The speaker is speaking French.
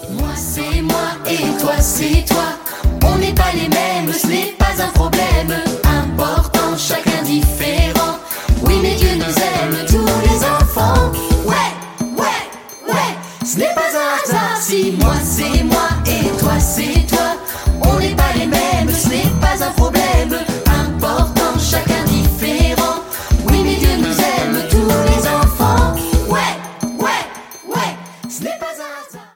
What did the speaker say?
Moi c'est moi et toi c'est toi. On n'est pas les mêmes, ce n'est pas un problème. Important, chacun différent. Oui mais Dieu nous aime, tous les enfants. Ouais, ouais, ouais, ce n'est pas un hasard. Si moi c'est moi et toi c'est toi. On n'est pas les mêmes, ce n'est pas un problème.